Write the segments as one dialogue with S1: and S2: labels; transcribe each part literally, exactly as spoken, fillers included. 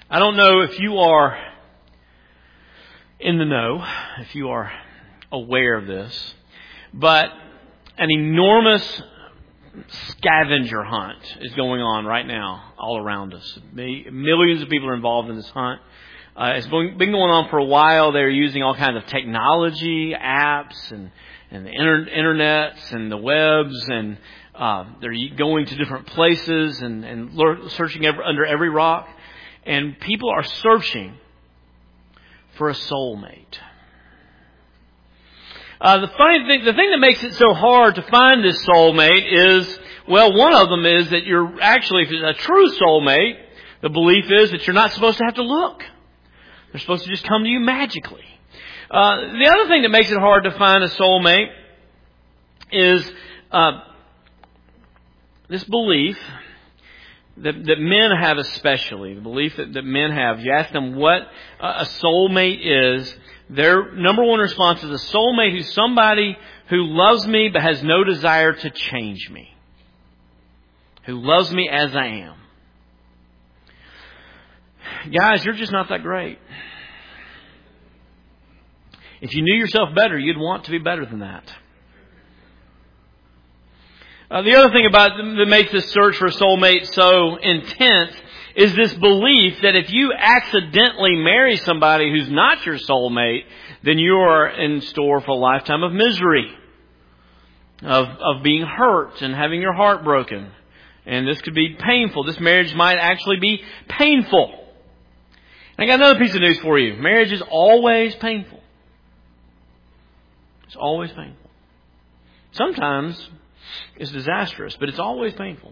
S1: I don't know if you are in the know, if you are aware of this, but an enormous scavenger hunt is going on right now all around us. Millions of people are involved in this hunt. Uh, it's been going on for a while. They're using all kinds of technology, apps, and, and the inter- internets and the webs, and uh, they're going to different places and, and lur- searching every, under every rock. And people are searching for a soulmate. Uh, the funny thing, the thing that makes it so hard to find this soulmate is, well, one of them is that you're actually, if it's a true soulmate, the belief is that you're not supposed to have to look. They're supposed to just come to you magically. Uh, the other thing that makes it hard to find a soulmate is uh, this belief that, that men have especially, the belief that, that men have. You ask them what a soulmate is, their number one response is a soulmate who's somebody who loves me but has no desire to change me. Who loves me as I am. Guys, you're just not that great. If you knew yourself better, you'd want to be better than that. Uh, the other thing about that makes this search for a soulmate so intense is this belief that if you accidentally marry somebody who's not your soulmate, then you are in store for a lifetime of misery, of of being hurt and having your heart broken. And this could be painful. This marriage might actually be painful. And I got another piece of news for you. Marriage is always painful. It's always painful. Sometimes it's disastrous, but it's always painful.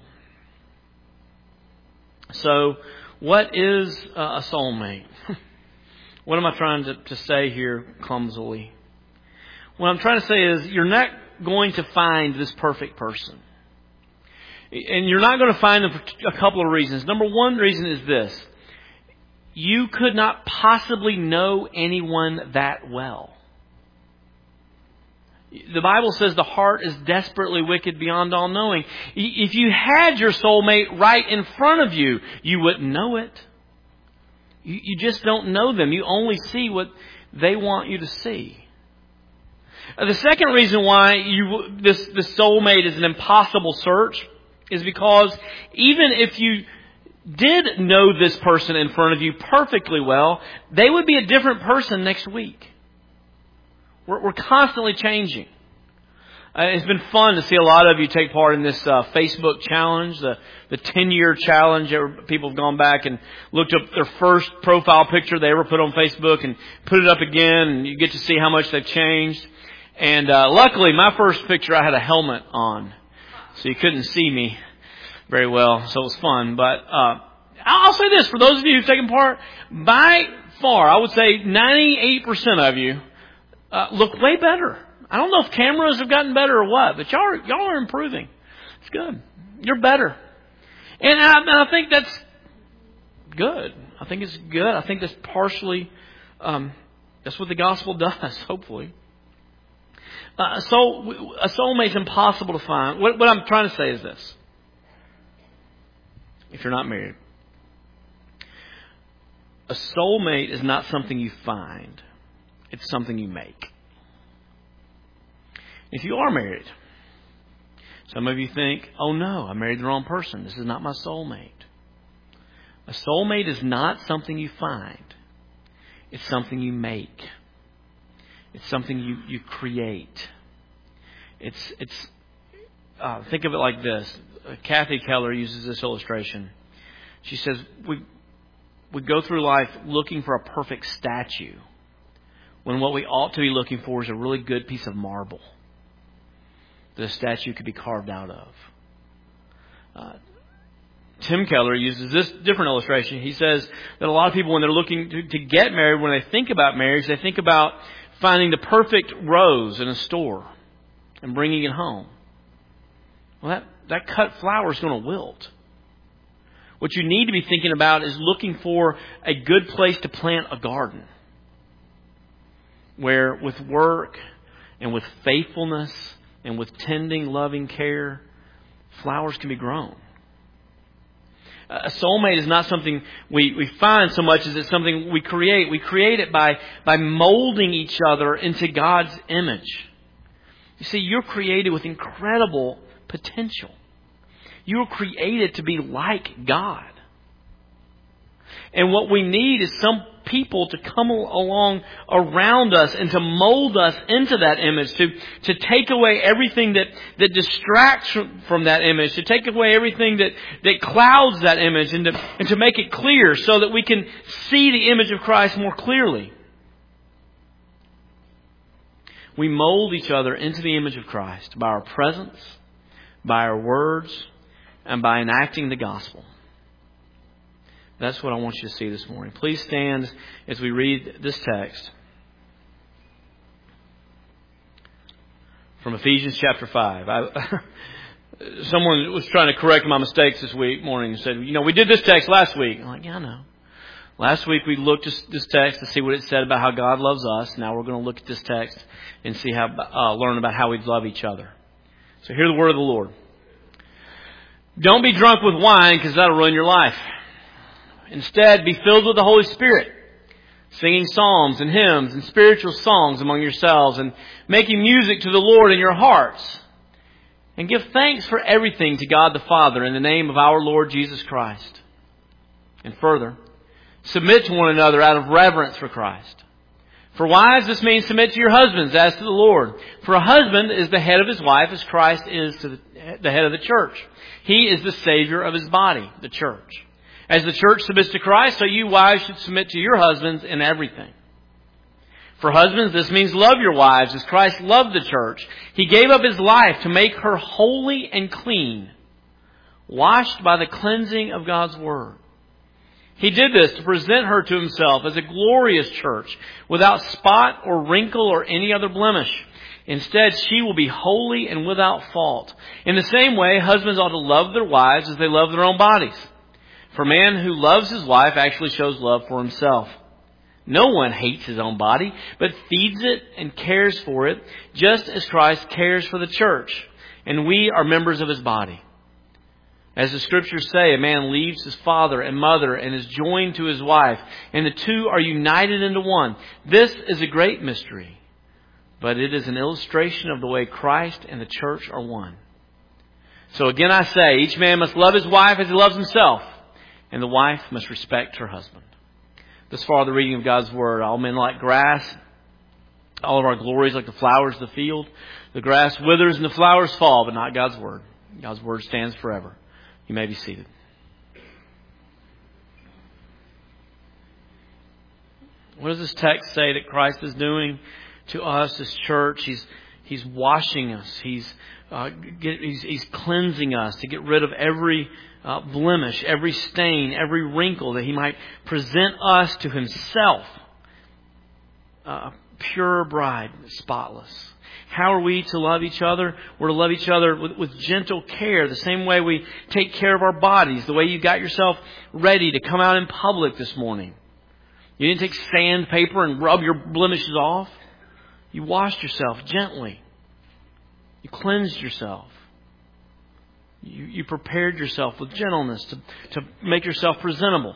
S1: So, what is a soulmate? What am I trying to, to say here clumsily? What I'm trying to say is you're not going to find this perfect person. And you're not going to find them for a couple of reasons. Number one reason is this. You could not possibly know anyone that well. The Bible says the heart is desperately wicked beyond all knowing. If you had your soulmate right in front of you, you wouldn't know it. You, you just don't know them. You only see what they want you to see. The second reason why you this the soulmate is an impossible search is because even if you did know this person in front of you perfectly well, they would be a different person next week. We're, we're constantly changing. Uh, it's been fun to see a lot of you take part in this uh, Facebook challenge, the the ten-year challenge. People have gone back and looked up their first profile picture they ever put on Facebook and put it up again, and you get to see how much they've changed. And uh, luckily, my first picture, I had a helmet on, so you couldn't see me very well, so it was fun. But uh, I'll say this, for those of you who've taken part, by far, I would say ninety-eight percent of you uh, look way better. I don't know if cameras have gotten better or what, but y'all are, y'all are improving. It's good. You're better. And I, and I think that's good. I think it's good. I think that's partially, um, that's what the gospel does, hopefully. Uh, so a soulmate's impossible to find. What, what I'm trying to say is this. If you're not married, a soulmate is not something you find. It's something you make. If you are married, some of you think, oh no, I married the wrong person. This is not my soulmate. A soulmate is not something you find. It's something you make. It's something you, you create. It's it's. Uh, think of it like this. Uh, Kathy Keller uses this illustration. She says we we go through life looking for a perfect statue, when what we ought to be looking for is a really good piece of marble that a statue could be carved out of. Uh, Tim Keller uses this different illustration. He says that a lot of people, when they're looking to, to get married, when they think about marriage, they think about finding the perfect rose in a store and bringing it home. Well, that, that cut flower is going to wilt. What you need to be thinking about is looking for a good place to plant a garden, where with work and with faithfulness and with tending, loving care, flowers can be grown. A soulmate is not something we, we find so much as it's something we create. We create it by, by molding each other into God's image. You see, you're created with incredible potential. You were created to be like God. And what we need is some people to come along around us and to mold us into that image, to, to take away everything that, that distracts from that image, to take away everything that, that clouds that image, and to, and to make it clear so that we can see the image of Christ more clearly. We mold each other into the image of Christ by our presence, by our words, and by enacting the gospel. That's what I want you to see this morning. Please stand as we read this text from Ephesians chapter five. I, someone was trying to correct my mistakes this week morning and said, you know, we did this text last week. I'm like, yeah, I know. Last week we looked at this text to see what it said about how God loves us. Now we're going to look at this text and see how, uh, learn about how we love each other. So hear the word of the Lord. Don't be drunk with wine, because that'll ruin your life. Instead, be filled with the Holy Spirit, singing psalms and hymns and spiritual songs among yourselves, and making music to the Lord in your hearts. And give thanks for everything to God the Father in the name of our Lord Jesus Christ. And further, submit to one another out of reverence for Christ. For wives, this means submit to your husbands as to the Lord. For a husband is the head of his wife, as Christ is to the, the head of the church. He is the Savior of his body, the church. As the church submits to Christ, so you wives should submit to your husbands in everything. For husbands, this means love your wives as Christ loved the church. He gave up His life to make her holy and clean, washed by the cleansing of God's Word. He did this to present her to Himself as a glorious church, without spot or wrinkle or any other blemish. Instead, she will be holy and without fault. In the same way, husbands ought to love their wives as they love their own bodies. For a man who loves his wife actually shows love for himself. No one hates his own body, but feeds it and cares for it, just as Christ cares for the church, and we are members of His body. As the Scriptures say, a man leaves his father and mother and is joined to his wife, and the two are united into one. This is a great mystery, but it is an illustration of the way Christ and the church are one. So again I say, each man must love his wife as he loves himself, and the wife must respect her husband. Thus far, the reading of God's Word. All men like grass. All of our glories like the flowers of the field. The grass withers and the flowers fall, but not God's Word. God's Word stands forever. You may be seated. What does this text say that Christ is doing to us as church? He's He's washing us. He's uh, get, he's, he's cleansing us to get rid of every uh, blemish, every stain, every wrinkle, that He might present us to Himself, a pure bride, spotless. How are we to love each other? We're to love each other with, with gentle care, the same way we take care of our bodies, the way you got yourself ready to come out in public this morning. You didn't take sandpaper and rub your blemishes off. You washed yourself gently. You cleansed yourself. You, you prepared yourself with gentleness to, to make yourself presentable.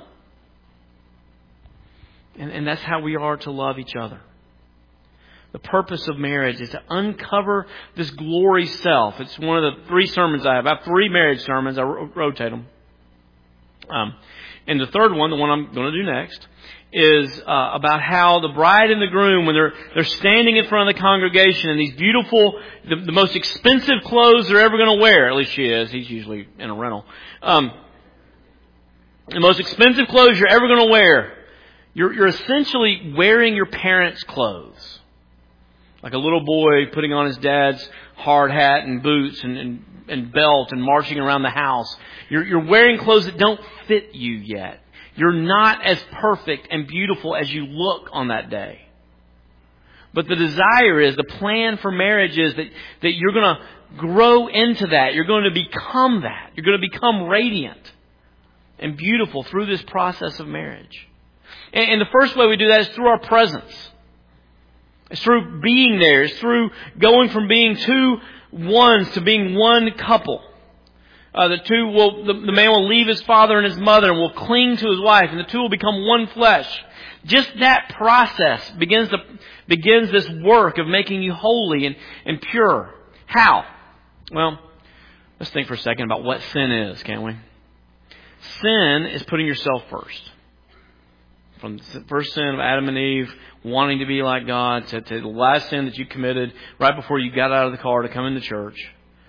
S1: And, and that's how we are to love each other. The purpose of marriage is to uncover this glory self. It's one of the three sermons I have. I have three marriage sermons. I ro- rotate them. Um, and the third one, the one I'm going to do next, is uh, about how the bride and the groom, when they're they're standing in front of the congregation in these beautiful, the, the most expensive clothes they're ever going to wear. At least she is. He's usually in a rental. Um, the most expensive clothes you're ever going to wear. You're, you're essentially wearing your parents' clothes. Like a little boy putting on his dad's hard hat and boots and, and, and belt and marching around the house. You're, you're wearing clothes that don't fit you yet. You're not as perfect and beautiful as you look on that day. But the desire is, the plan for marriage is that, that you're going to grow into that. You're going to become that. You're going to become radiant and beautiful through this process of marriage. And, and the first way we do that is through our presence. It's through being there. It's through going from being two ones to being one couple. Uh, the two will, the, the man will leave his father and his mother and will cling to his wife, and the two will become one flesh. Just that process begins to, begins this work of making you holy and, and pure. How? Well, let's think for a second about what sin is, can't we? Sin is putting yourself first. From the first sin of Adam and Eve, wanting to be like God, to, to the last sin that you committed right before you got out of the car to come into church.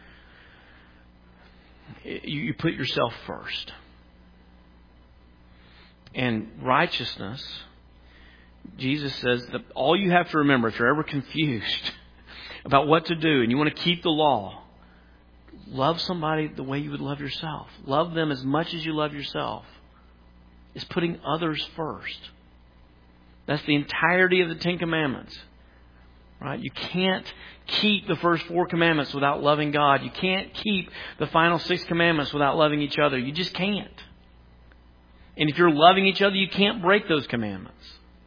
S1: You, you put yourself first. And righteousness, Jesus says that all you have to remember, if you're ever confused about what to do and you want to keep the law, love somebody the way you would love yourself. Love them as much as you love yourself. It's putting others first. That's the entirety of the Ten Commandments. Right? You can't keep the first four commandments without loving God. You can't keep the final six commandments without loving each other. You just can't. And if you're loving each other, you can't break those commandments.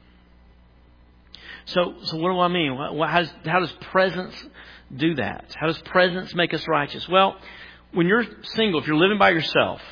S1: So, so what do I mean? How does, how does presence do that? How does presence make us righteous? Well, when you're single, if you're living by yourself,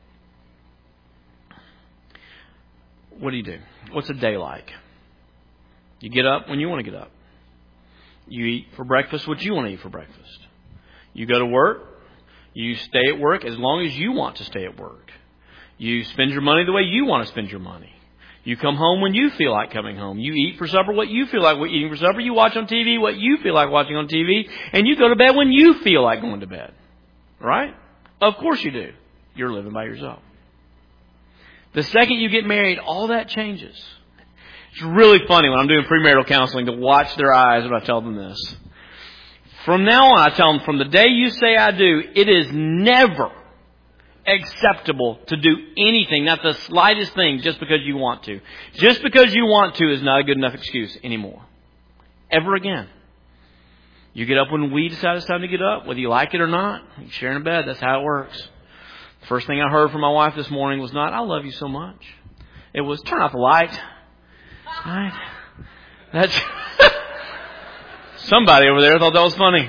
S1: what do you do? What's a day like? You get up when you want to get up. You eat for breakfast what you want to eat for breakfast. You go to work. You stay at work as long as you want to stay at work. You spend your money the way you want to spend your money. You come home when you feel like coming home. You eat for supper what you feel like eating for supper. You watch on T V what you feel like watching on T V. And you go to bed when you feel like going to bed. Right? Of course you do. You're living by yourself. The second you get married, all that changes. It's really funny when I'm doing premarital counseling to watch their eyes when I tell them this. From now on, I tell them, from the day you say I do, it is never acceptable to do anything, not the slightest thing, just because you want to. Just because you want to is not a good enough excuse anymore. Ever again. You get up when we decide it's time to get up, whether you like it or not. You share in a bed. That's how it works. The first thing I heard from my wife this morning was not, I love you so much. It was, turn off the light. Right? That's somebody over there thought that was funny.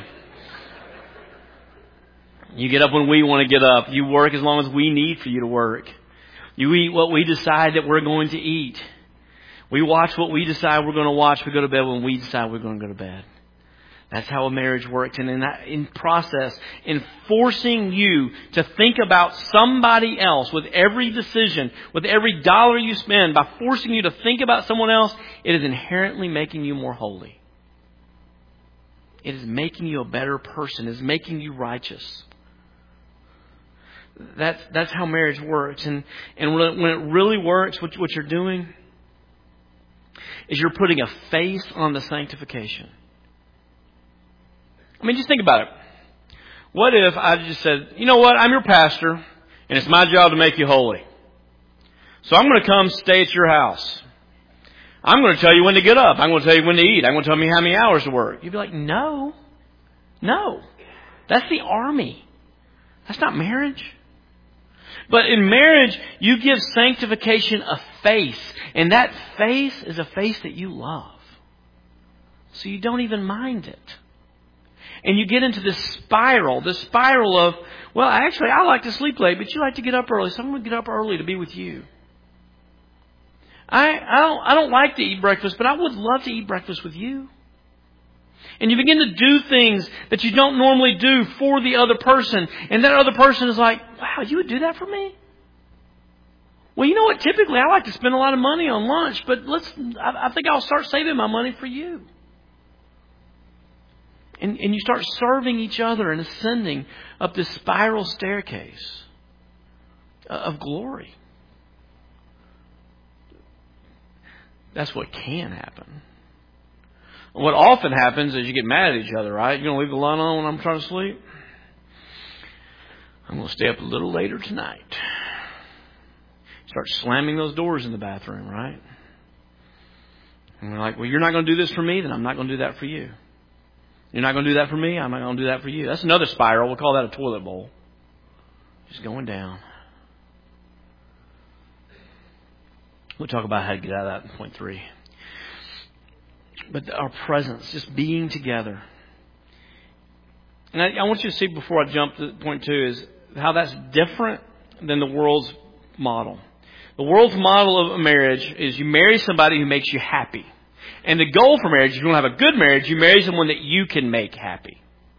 S1: You get up when we want to get up. You work as long as we need for you to work. You eat what we decide that we're going to eat. We watch what we decide we're going to watch. We go to bed when we decide we're going to go to bed. That's how a marriage works. And in that in process, in forcing you to think about somebody else with every decision, with every dollar you spend, by forcing you to think about someone else, it is inherently making you more holy. It is making you a better person. It is making you righteous. That's that's how marriage works. And, and when it really works, what, what you're doing is you're putting a face on the sanctification. I mean, just think about it. What if I just said, you know what, I'm your pastor, and it's my job to make you holy. So I'm going to come stay at your house. I'm going to tell you when to get up. I'm going to tell you when to eat. I'm going to tell me how many hours to work. You'd be like, no. No. That's the army. That's not marriage. But in marriage, you give sanctification a face. And that face is a face that you love. So you don't even mind it. And you get into this spiral, this spiral of, well, actually, I like to sleep late, but you like to get up early, so I'm going to get up early to be with you. I, I don't, I don't like to eat breakfast, but I would love to eat breakfast with you. And you begin to do things that you don't normally do for the other person. And that other person is like, wow, you would do that for me? Well, you know what? Typically, I like to spend a lot of money on lunch, but let's, I, I think I'll start saving my money for you. And, and you start serving each other and ascending up this spiral staircase of glory. That's what can happen. What often happens is you get mad at each other, right? You're going to leave the light on when I'm trying to sleep? I'm going to stay up a little later tonight. Start slamming those doors in the bathroom, right? And we're like, well, you're not going to do this for me, then I'm not going to do that for you. You're not going to do that for me, I'm not going to do that for you. That's another spiral. We'll call that a toilet bowl. Just going down. We'll talk about how to get out of that in point three. But our presence, just being together. And I, I want you to see before I jump to point two is how that's different than the world's model. The world's model of a marriage is you marry somebody who makes you happy. And the goal for marriage, if you want to have a good marriage, you marry someone that you can make happy.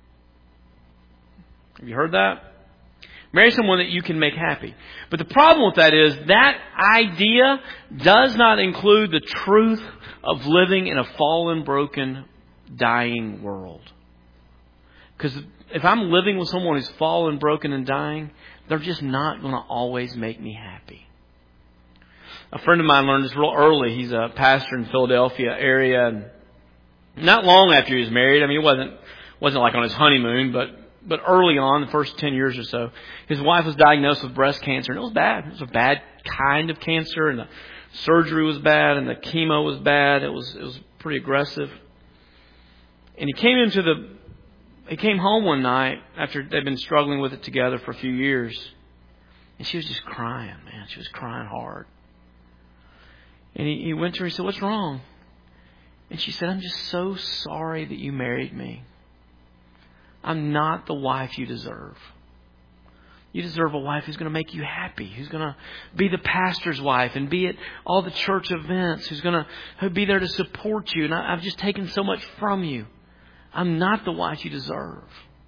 S1: Have you heard that? Marry someone that you can make happy. But the problem with that is that idea does not include the truth of living in a fallen, broken, dying world. Because if I'm living with someone who's fallen, broken, and dying, they're just not going to always make me happy. A friend of mine learned this real early. He's a pastor in Philadelphia area, and not long after he was married. I mean, it wasn't wasn't like on his honeymoon, but but early on, the first ten years or so, his wife was diagnosed with breast cancer, and it was bad. It was a bad kind of cancer, and the surgery was bad, and the chemo was bad. It was it was pretty aggressive. And he came into the he came home one night after they'd been struggling with it together for a few years, and she was just crying, man. She was crying hard. And he, he went to her and he said, "What's wrong?" And she said, "I'm just so sorry that you married me. I'm not the wife you deserve. You deserve a wife who's going to make you happy, who's going to be the pastor's wife and be at all the church events, who's going to be there to support you. And I, I've just taken so much from you. I'm not the wife you deserve."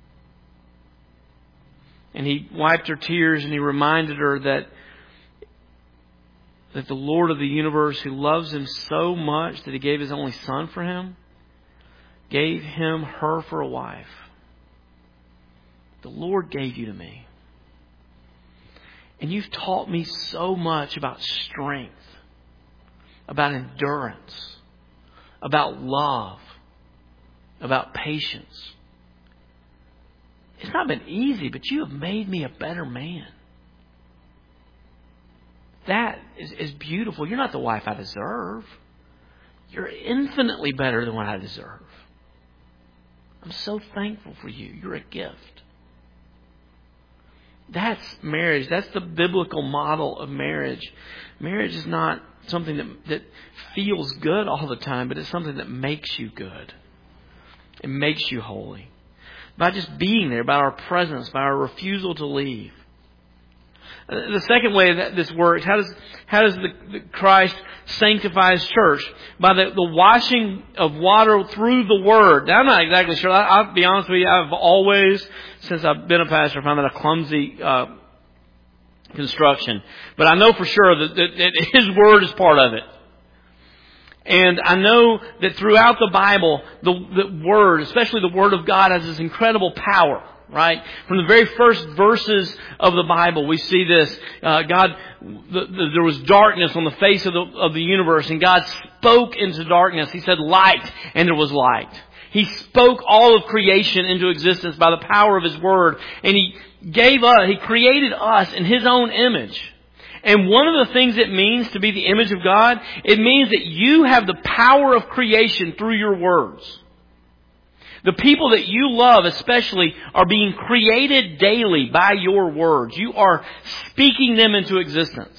S1: And he wiped her tears and he reminded her that that the Lord of the universe, who loves him so much that he gave his only son for him, gave him her for a wife. The Lord gave you to me. And you've taught me so much about strength, about endurance, about love, about patience. It's not been easy, but you have made me a better man. That is, is beautiful. You're not the wife I deserve. You're infinitely better than what I deserve. I'm so thankful for you. You're a gift. That's marriage. That's the biblical model of marriage. Marriage is not something that, that feels good all the time, but it's something that makes you good. It makes you holy. By just being there, by our presence, by our refusal to leave. The second way that this works, how does how does the, the Christ sanctify His church? By the, the washing of water through the Word. Now, I'm not exactly sure. I, I'll be honest with you. I've always, since I've been a pastor, found that a clumsy uh, construction. But I know for sure that, that, that His Word is part of it. And I know that throughout the Bible, the, the Word, especially the Word of God, has this incredible power. Right? From the very first verses of the Bible, we see this. Uh, God, the, the, there was darkness on the face of the, of the universe, and God spoke into darkness. He said, "Light," and there was light. He spoke all of creation into existence by the power of His Word, and He gave us, He created us in His own image. And one of the things it means to be the image of God, it means that you have the power of creation through your words. The people that you love especially are being created daily by your words. You are speaking them into existence.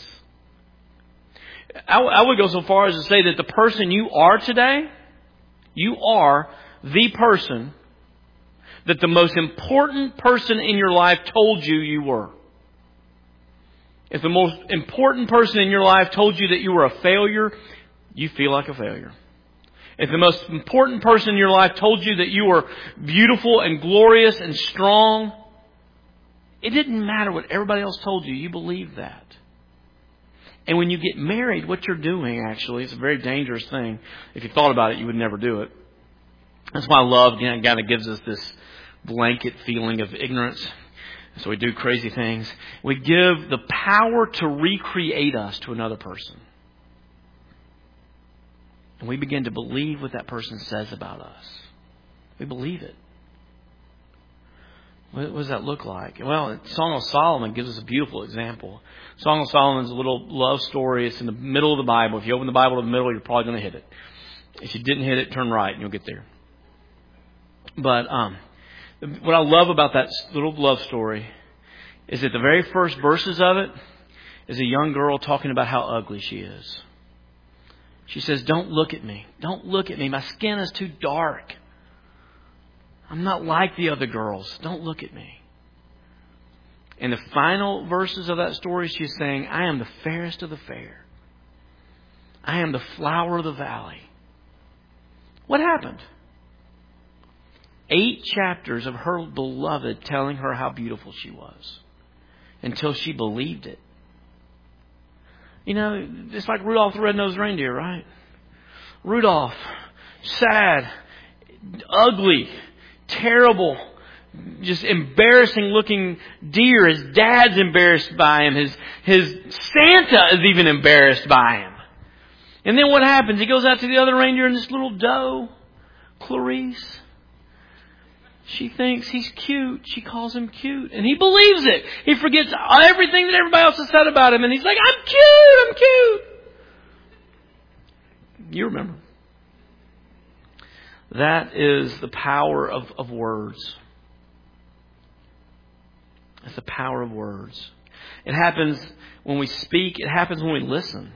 S1: I, I would go so far as to say that the person you are today, you are the person that the most important person in your life told you you were. If the most important person in your life told you that you were a failure, you feel like a failure. If the most important person in your life told you that you were beautiful and glorious and strong, it didn't matter what everybody else told you. You believed that. And when you get married, what you're doing, actually, it's a very dangerous thing. If you thought about it, you would never do it. That's why love you know, kind of gives us this blanket feeling of ignorance. So we do crazy things. We give the power to recreate us to another person. And we begin to believe what that person says about us. We believe it. What does that look like? Well, Song of Solomon gives us a beautiful example. Song of Solomon is a little love story. It's in the middle of the Bible. If you open the Bible to the middle, you're probably going to hit it. If you didn't hit it, turn right and you'll get there. But um, what I love about that little love story is that the very first verses of it is a young girl talking about how ugly she is. She says, "Don't look at me. Don't look at me. My skin is too dark. I'm not like the other girls. Don't look at me." In the final verses of that story, she's saying, I am the fairest of the fair. I am the flower of the valley. What happened? Eight chapters of her beloved telling her how beautiful she was until she believed it. You know, it's like Rudolph the Red-Nosed Reindeer, right? Rudolph, sad, ugly, terrible, just embarrassing looking deer. His dad's embarrassed by him. His, his Santa is even embarrassed by him. And then what happens? He goes out to the other reindeer and this little doe, Clarice, she thinks he's cute. She calls him cute. And he believes it. He forgets everything that everybody else has said about him. And he's like, I'm cute, I'm cute. You remember. That is the power of, of words. It's the power of words. It happens when we speak. It happens when we listen.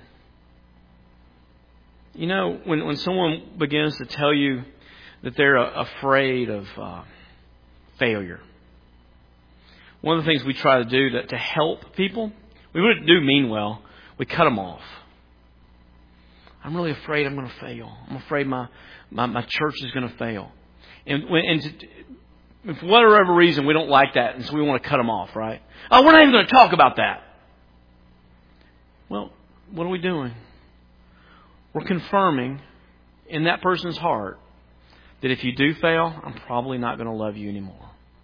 S1: You know, when, when someone begins to tell you that they're uh, afraid of uh, failure, one of the things we try to do to, to help people, we wouldn't do mean well. We cut them off. I'm really afraid I'm going to fail. I'm afraid my, my, my church is going to fail. And, when, and to, for whatever reason, we don't like that, and so we want to cut them off, right? Oh, we're not even going to talk about that. Well, what are we doing? We're confirming in that person's heart that if you do fail, I'm probably not going to love you anymore.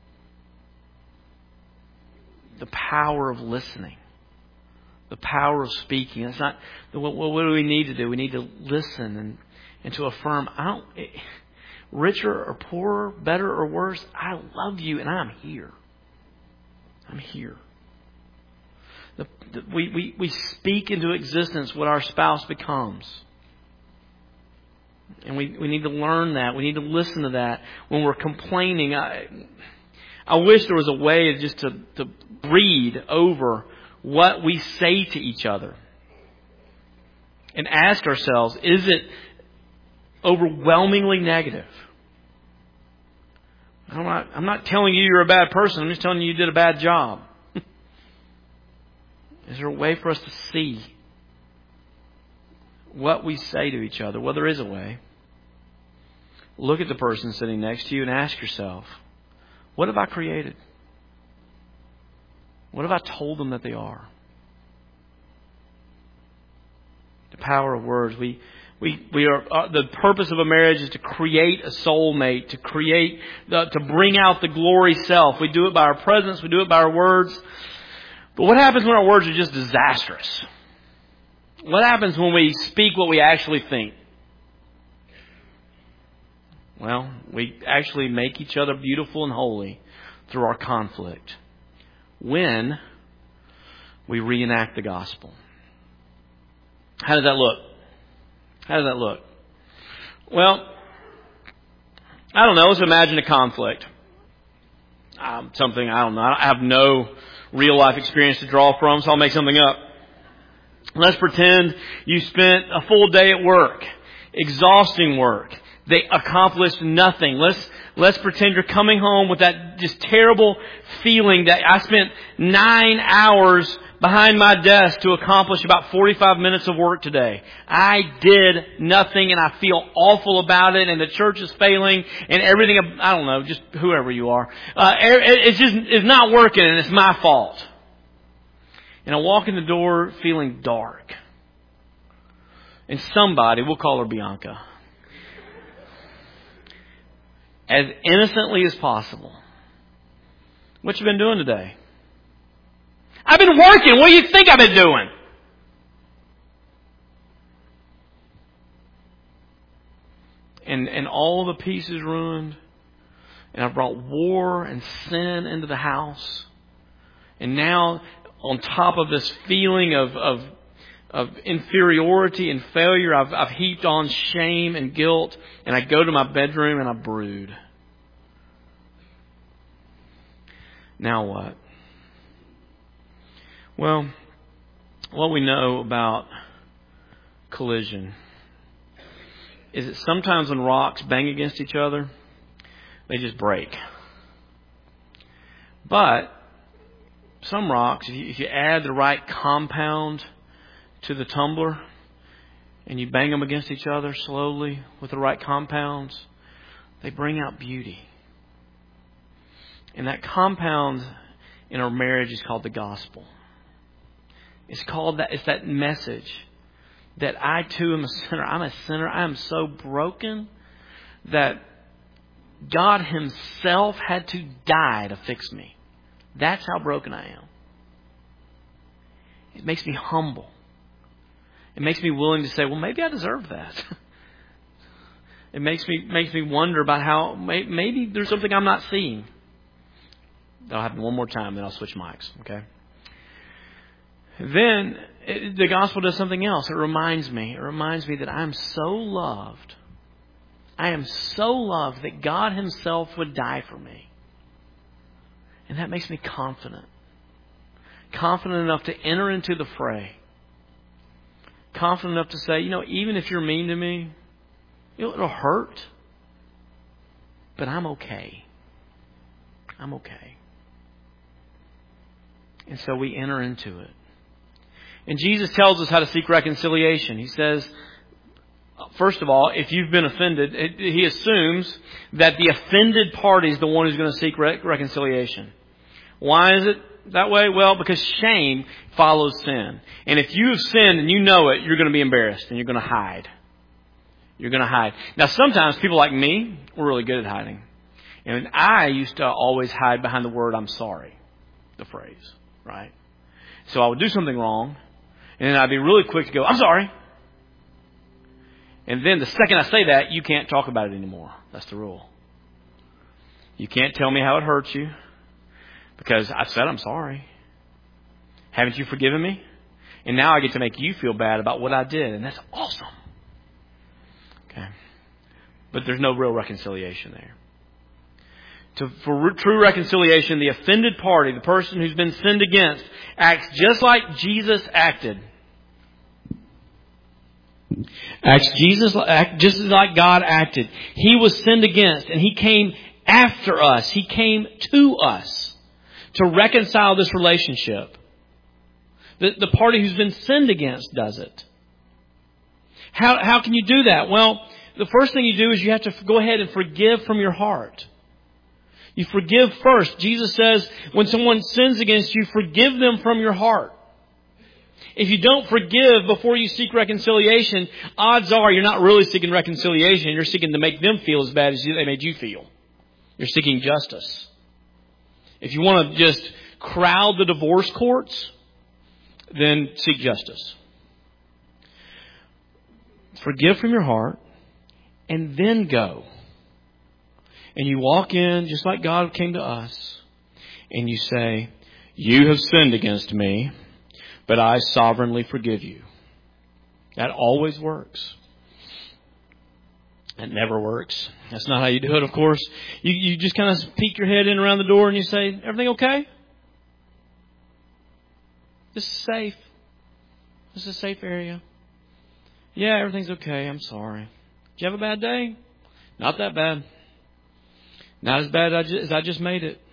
S1: The power of listening. The power of speaking. It's not, what, what do we need to do? We need to listen and, and to affirm, I don't, richer or poorer, better or worse, I love you and I'm here. I'm here. The, the, we, we, we speak into existence what our spouse becomes. And we, we need to learn that. We need to listen to that when we're complaining. I, I wish there was a way just to, to read over what we say to each other and ask ourselves, is it overwhelmingly negative? I'm not, I'm not telling you you're a bad person. I'm just telling you you did a bad job. Is there a way for us to see what we say to each other? Well, there is a way. Look at the person sitting next to you and ask yourself, what have I created? What have I told them that they are? The power of words. We, we, we are. Uh, the purpose of a marriage is to create a soulmate, to create, the, to bring out the glory self. We do it by our presence. We do it by our words. But what happens when our words are just disastrous? What happens when we speak what we actually think? Well, we actually make each other beautiful and holy through our conflict when we reenact the gospel. How does that look? How does that look? Well, I don't know. Let's imagine a conflict. Um, something, I don't know. I have no real life experience to draw from, so I'll make something up. Let's pretend you spent a full day at work. Exhausting work. They accomplished nothing. Let's, let's pretend you're coming home with that just terrible feeling that I spent nine hours behind my desk to accomplish about forty-five minutes of work today. I did nothing and I feel awful about it, and the church is failing and everything, I don't know, just whoever you are. Uh, it's just, it's not working and it's my fault. And I walk in the door feeling dark. And somebody, we'll call her Bianca, as innocently as possible, what you been doing today? I've been working. What do you think I've been doing? And and all the peace is ruined. And I've brought war and sin into the house. And now, on top of this feeling of of, of inferiority and failure, I've, I've heaped on shame and guilt. And I go to my bedroom and I brood. Now what? Well, what we know about collision is that sometimes when rocks bang against each other, they just break. But some rocks, if you, if you add the right compound to the tumbler and you bang them against each other slowly with the right compounds, they bring out beauty. And that compound in our marriage is called the gospel. It's called that. It's that message that I too am a sinner. I'm a sinner. I am so broken that God Himself had to die to fix me. That's how broken I am. It makes me humble. It makes me willing to say, well, maybe I deserve that. It makes me makes me wonder about how maybe there's something I'm not seeing. That'll happen one more time, then I'll switch mics. Okay. Then it, the gospel does something else. It reminds me. It reminds me that I'm so loved. I am so loved that God Himself would die for me. And that makes me confident. Confident enough to enter into the fray. Confident enough to say, you know, even if you're mean to me, you know, it'll hurt. But I'm okay. I'm okay. And so we enter into it. And Jesus tells us how to seek reconciliation. He says, first of all, if you've been offended, He assumes that the offended party is the one who's going to seek re- reconciliation. Why is it that way? Well, because shame follows sin. And if you have sinned and you know it, you're going to be embarrassed and you're going to hide. You're going to hide. Now, sometimes people like me, we're really good at hiding. And I used to always hide behind the word, I'm sorry, the phrase, right? So I would do something wrong, and then I'd be really quick to go, I'm sorry. And then the second I say that, you can't talk about it anymore. That's the rule. You can't tell me how it hurts you because I've said I'm sorry. Haven't you forgiven me? And now I get to make you feel bad about what I did, and that's awesome. Okay. But there's no real reconciliation there. To, for true reconciliation, the offended party, the person who's been sinned against, acts just like Jesus acted. Acts Jesus act just like God acted. He was sinned against, and He came after us. He came to us to reconcile this relationship. The, the party who's been sinned against does it. How, how can you do that? Well, the first thing you do is you have to go ahead and forgive from your heart. You forgive first. Jesus says, when someone sins against you, forgive them from your heart. If you don't forgive before you seek reconciliation, odds are you're not really seeking reconciliation. You're seeking to make them feel as bad as they made you feel. You're seeking justice. If you want to just crowd the divorce courts, then seek justice. Forgive from your heart, and then go. And you walk in just like God came to us, and you say, you have sinned against me, but I sovereignly forgive you. That always works. It never works. That's not how you do it, of course. You, you just kind of peek your head in around the door and you say, everything okay? This is safe. This is a safe area. Yeah, everything's okay. I'm sorry. Did you have a bad day? Not that bad. Not as bad as I just made it.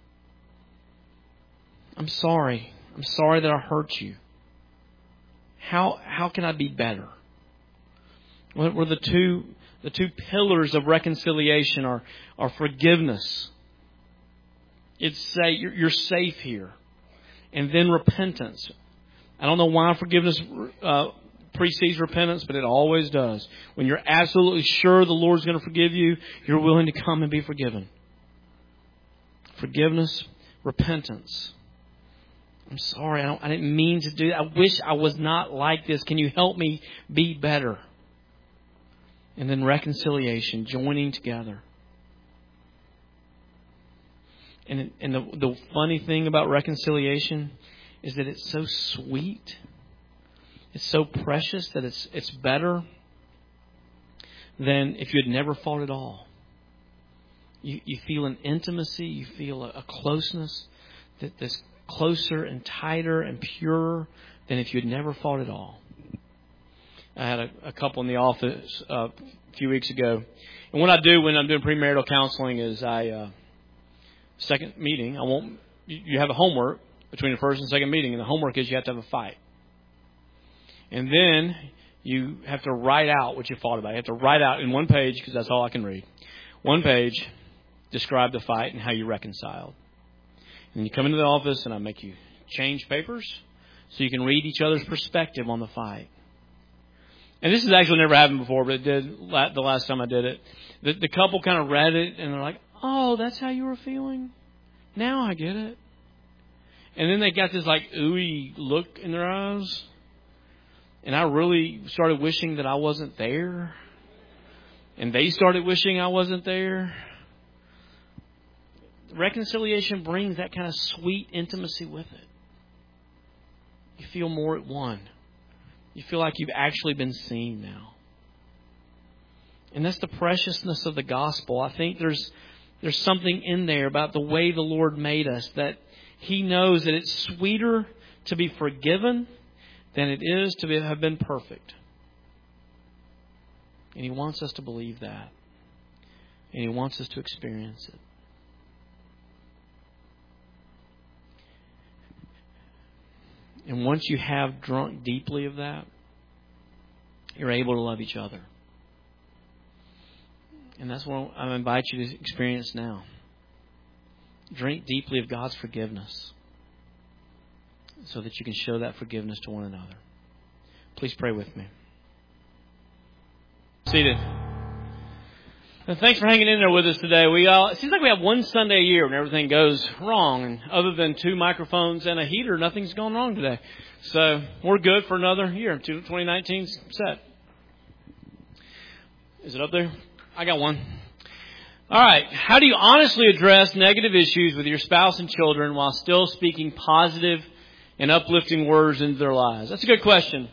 S1: I'm sorry. I'm sorry that I hurt you. How how can I be better? What were the two the two pillars of reconciliation are are forgiveness. It's say you're, you're safe here, and then repentance. I don't know why forgiveness uh, precedes repentance, but it always does. When you're absolutely sure the Lord's going to forgive you, you're willing to come and be forgiven. Forgiveness, repentance. I'm sorry, I, don't, I didn't mean to do that. I wish I was not like this. Can you help me be better? And then reconciliation, joining together. And, and the, the funny thing about reconciliation is that it's so sweet. It's so precious that it's it's better than if you had never fought at all. You you feel an intimacy, you feel a, a closeness that that's closer and tighter and purer than if you had never fought at all. I had a, a couple in the office uh, a few weeks ago, and what I do when I'm doing premarital counseling is I uh, second meeting I won't you, you have a homework. between the first and second meeting. And the homework is you have to have a fight. And then you have to write out what you fought about. You have to write out in one page, because that's all I can read. One page, describe the fight and how you reconciled. And you come into the office and I make you change papers so you can read each other's perspective on the fight. And this has actually never happened before, but it did the last time I did it. The, the couple kind of read it and they're like, oh, that's how you were feeling? Now I get it. And then they got this like ooey look in their eyes. And I really started wishing that I wasn't there. And they started wishing I wasn't there. Reconciliation brings that kind of sweet intimacy with it. You feel more at one. You feel like you've actually been seen now. And that's the preciousness of the gospel. I think there's there's something in there about the way the Lord made us, that He knows that it's sweeter to be forgiven than it is to be, have been perfect. And He wants us to believe that. And He wants us to experience it. And once you have drunk deeply of that, you're able to love each other. And that's what I invite you to experience now. Drink deeply of God's forgiveness so that you can show that forgiveness to one another. Please pray with me. Seated. And thanks for hanging in there with us today. We all, it seems like we have one Sunday a year when everything goes wrong. And other than two microphones and a heater, nothing's going wrong today. So we're good for another year. twenty nineteen's set. Is it up there? I got one. All right. How do you honestly address negative issues with your spouse and children while still speaking positive and uplifting words into their lives? That's a good question.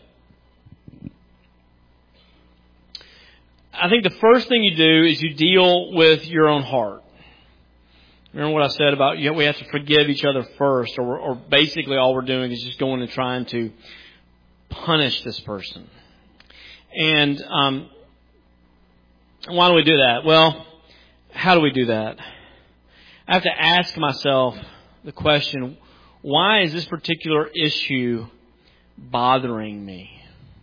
S1: I think the first thing you do is you deal with your own heart. Remember what I said about, you know, we have to forgive each other first, or, or basically all we're doing is just going and trying to punish this person. And um, why do we do that? Well, how do we do that? I have to ask myself the question, why is this particular issue bothering me?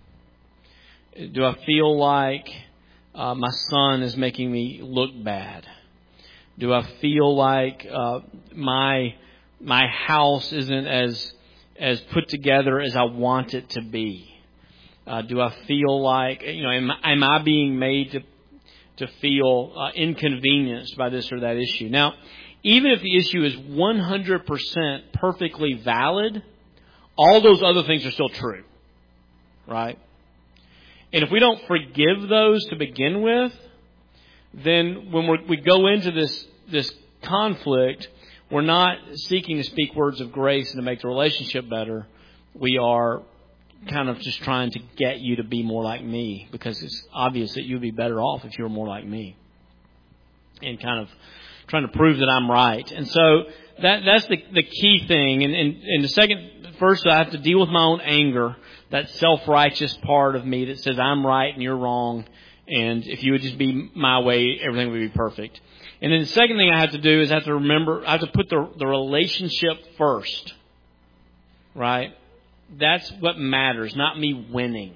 S1: Do I feel like Uh, my son is making me look bad? Do I feel like uh, my my house isn't as as put together as I want it to be? Uh, do I feel like, you know, am, am I being made to to feel uh, inconvenienced by this or that issue? Now, even if the issue is one hundred percent perfectly valid, all those other things are still true, right? And if we don't forgive those to begin with, then when we're, we go into this this conflict, we're not seeking to speak words of grace and to make the relationship better. We are kind of just trying to get you to be more like me, because it's obvious that you'd be better off if you were more like me. And kind of trying to prove that I'm right. And so that that's the the key thing. And, and, and the second, first I have to deal with my own anger. That self-righteous part of me that says I'm right and you're wrong. And if you would just be my way, everything would be perfect. And then the second thing I have to do is I have to remember, I have to put the, the relationship first. Right? That's what matters, not me winning.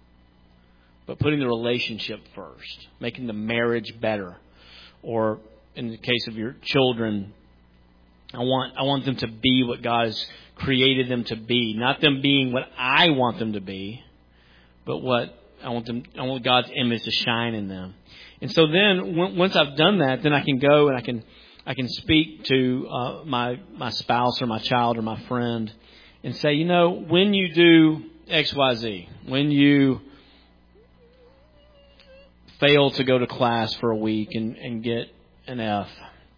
S1: But putting the relationship first. Making the marriage better. Or in the case of your children, I want I want them to be what God has created them to be. Not them being what I want them to be, but what I want them. I want God's image to shine in them. And so then, w- once I've done that, then I can go and I can I can speak to uh, my my spouse or my child or my friend and say, you know, when you do X, Y, Z, when you fail to go to class for a week and, and get an F,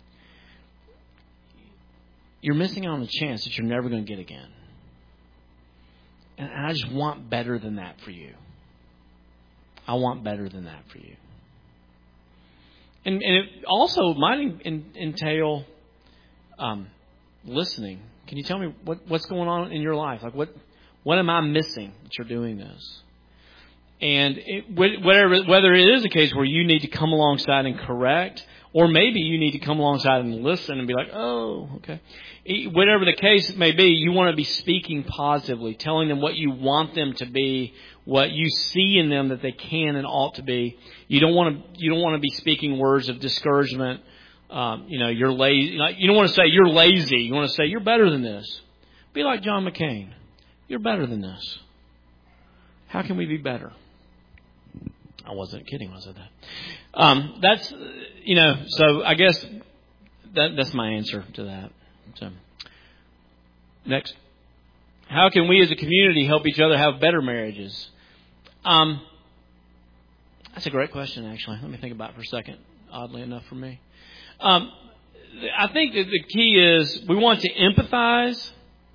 S1: you're missing out on a chance that you're never going to get again. And I just want better than that for you. I want better than that for you. And, and it also might in, entail um, listening. Can you tell me what, what's going on in your life? Like what what am I missing that you're doing this? And it, whatever, whether it is a case where you need to come alongside and correct, Or maybe you need to come alongside and listen and be like, oh, okay. Whatever the case may be, you want to be speaking positively, telling them what you want them to be, what you see in them that they can and ought to be. You don't want to, you don't want to be speaking words of discouragement. Um, you know, you're lazy. You don't want to say you're lazy. You want to say you're better than this. Be like John McCain. You're better than this. How can we be better? I wasn't kidding when I said that. Um, that's, you know, so I guess that that's my answer to that. So, next. How can we as a community help each other have better marriages? Um, that's a great question, actually. Let me think about it for a second, oddly enough for me. Um, I think that the key is we want to empathize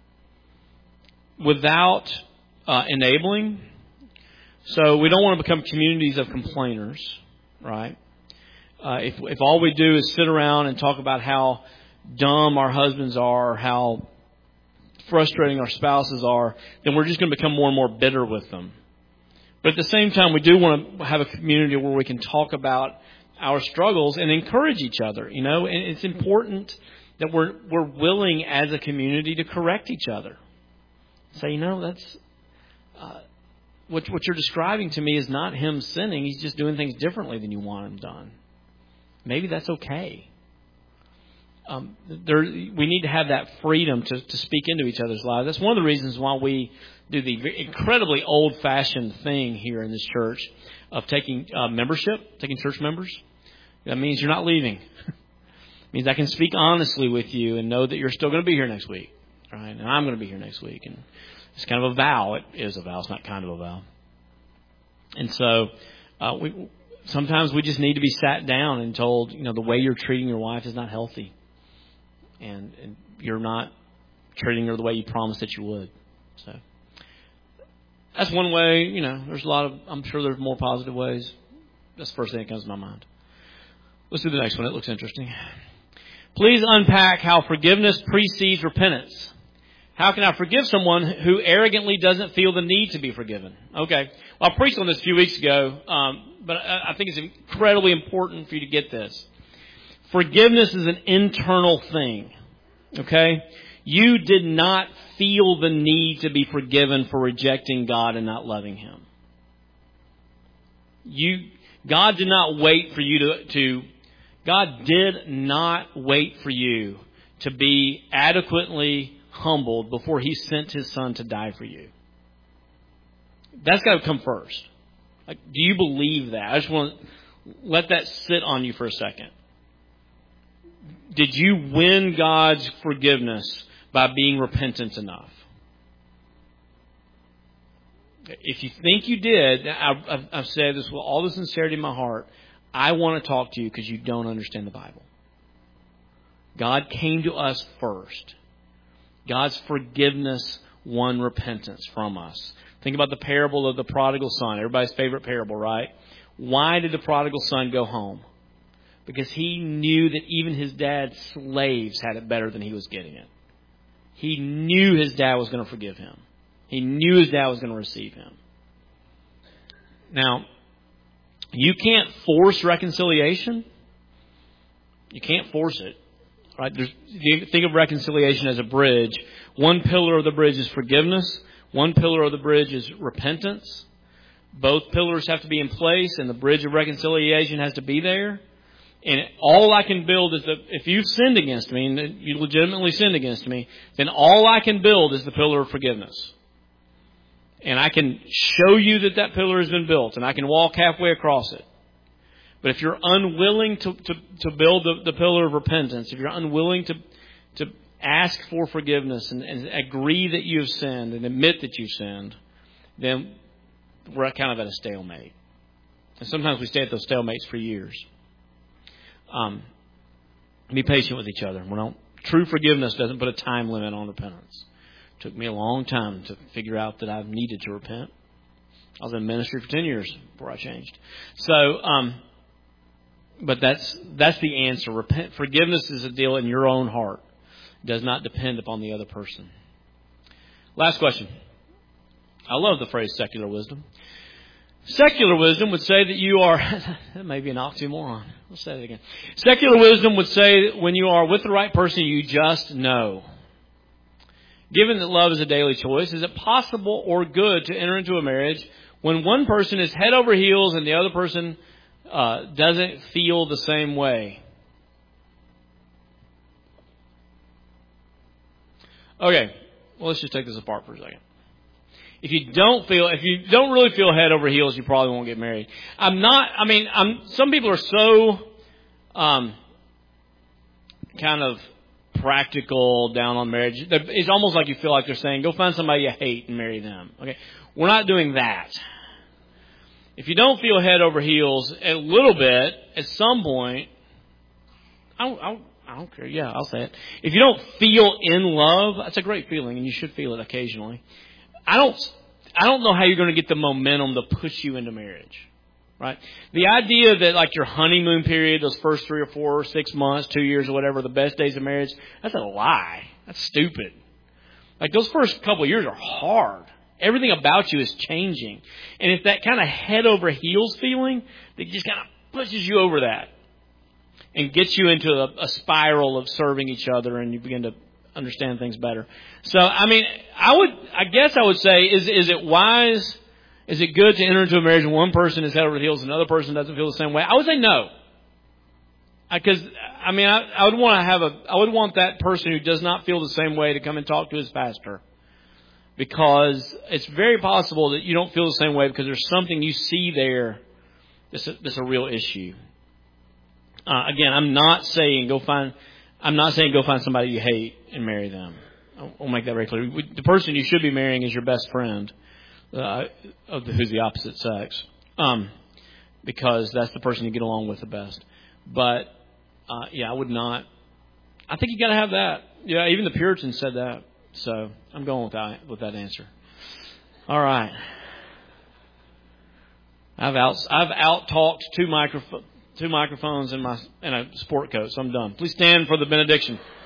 S1: without uh, enabling. So we don't want to become communities of complainers, right? Uh, if if all we do is sit around and talk about how dumb our husbands are, or how frustrating our spouses are, then we're just going to become more and more bitter with them. But at the same time, we do want to have a community where we can talk about our struggles and encourage each other, you know, and it's important that we're we're willing as a community to correct each other. Say, you know, that's uh, what what you're describing to me is not him sinning. He's just doing things differently than you want him done. Maybe that's okay. Um, there, we need to have that freedom to, to speak into each other's lives. That's one of the reasons why we do the incredibly old-fashioned thing here in this church of taking uh, membership, taking church members. That means you're not leaving. It means I can speak honestly with you and know that you're still going to be here next week, right? And I'm going to be here next week. And it's kind of a vow. It is a vow. It's not kind of a vow. And so uh, we sometimes we just need to be sat down and told, you know, the way you're treating your wife is not healthy. And, and you're not treating her the way you promised that you would. So that's one way. You know, there's a lot of, I'm sure there's more positive ways. That's the first thing that comes to my mind. Let's do the next one. It looks interesting. Please unpack how forgiveness precedes repentance. How can I forgive someone who arrogantly doesn't feel the need to be forgiven? Okay. Well, I preached on this a few weeks ago, um, but I think it's incredibly important for you to get this. Forgiveness is an internal thing, okay? You did not feel the need to be forgiven for rejecting God and not loving Him. You, God did not wait for you to, to, God did not wait for you to be adequately humbled before He sent His Son to die for you. That's got to come first. Like, do you believe that? I just want to let that sit on you for a second. Did you win God's forgiveness by being repentant enough? If you think you did, I've, I've said this with all the sincerity in my heart, I want to talk to you because you don't understand the Bible. God came to us first. God's forgiveness won repentance from us. Think about the parable of the prodigal son, everybody's favorite parable, right? Why did the prodigal son go home? Because he knew that even his dad's slaves had it better than he was getting it. He knew his dad was going to forgive him. He knew his dad was going to receive him. Now, you can't force reconciliation. You can't force it. Right? There's, you think of reconciliation as a bridge. One pillar of the bridge is forgiveness. One pillar of the bridge is repentance. Both pillars have to be in place, and the bridge of reconciliation has to be there. And all I can build is that if you've sinned against me, and you legitimately sinned against me, then all I can build is the pillar of forgiveness. And I can show you that that pillar has been built, and I can walk halfway across it. But if you're unwilling to, to, to build the, the pillar of repentance, if you're unwilling to, to ask for forgiveness and, and agree that you've sinned and admit that you've sinned, then we're kind of at a stalemate. And sometimes we stay at those stalemates for years. Um, be patient with each other. We don't, true forgiveness doesn't put a time limit on repentance. It took me a long time to figure out that I needed to repent. I was in ministry for ten years before I changed. So, um, but that's that's the answer. Repent, forgiveness is a deal in your own heart. It does not depend upon the other person. Last question. I love the phrase secular wisdom. Secular wisdom would say that you are, that may be an oxymoron. Let's say it again. Secular wisdom would say that when you are with the right person, you just know. Given that love is a daily choice, is it possible or good to enter into a marriage when one person is head over heels and the other person uh, doesn't feel the same way? Okay, well, let's just take this apart for a second. If you don't feel, if you don't really feel head over heels, you probably won't get married. I'm not, I mean, I'm, some people are so, um, kind of practical down on marriage. It's almost like you feel like they're saying, go find somebody you hate and marry them. Okay. We're not doing that. If you don't feel head over heels a little bit, at some point, I don't, I don't, I don't care. Yeah, I'll say it. If you don't feel in love, that's a great feeling and you should feel it occasionally. I don't, I don't know how you're going to get the momentum to push you into marriage, right? The idea that like your honeymoon period, those first three or four or six months, two years or whatever, the best days of marriage, that's a lie. That's stupid. Like those first couple of years are hard. Everything about you is changing. And it's that kind of head over heels feeling that just kind of pushes you over that and gets you into a, a spiral of serving each other and you begin to understand things better. So, I mean, I would, I guess I would say, is is it wise, is it good to enter into a marriage when one person is head over heels and another person doesn't feel the same way? I would say no. Because, I, I mean, I, I would want to have a, I would want that person who does not feel the same way to come and talk to his pastor. Because it's very possible that you don't feel the same way because there's something you see there that's a, that's a real issue. Uh, again, I'm not saying go find, I'm not saying go find somebody you hate and marry them. I'll make that very clear. The person you should be marrying is your best friend, uh, of the, who's the opposite sex, um, because that's the person you get along with the best. But uh, yeah, I would not. I think you got to have that. Yeah, even the Puritans said that. So I'm going with that with that answer. All right. I've out I've out talked two microphones. Two microphones in my in a sport coat, so I'm done. Please stand for the benediction.